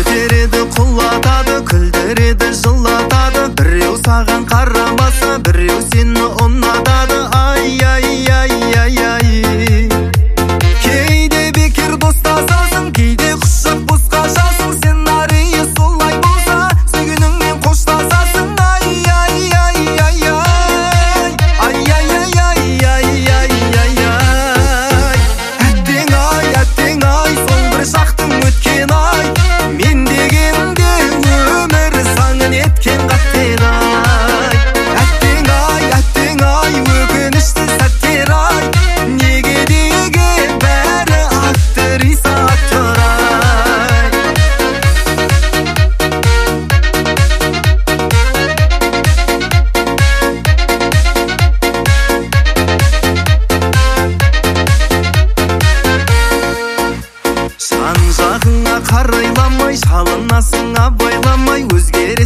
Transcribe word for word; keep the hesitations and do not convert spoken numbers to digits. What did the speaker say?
көтереді құлатады, күлдіреді жылатады. Біреу саған қарамаса, біреу сені ұнатады. Ай ай ай ай ай. Кейде бекер достасасың, кейде құшақ бос қашасың. Сценарийі солай болса, сүйгеніңмен қоштасасың. Ай ай ай ай ай. Ай ай ай ай ай ай ай ай. Әттең ай, әттең ай, сол бір шақтың өткен ай. Мен дегенде өмір заңын еткен қаттер ай. Әттең ай, әттең ай, өкінішті сәттер ай. Неге неге бәрі актриса актер ай. Жан жағыңа қарайламай, шалынасың абайламай. Өзгере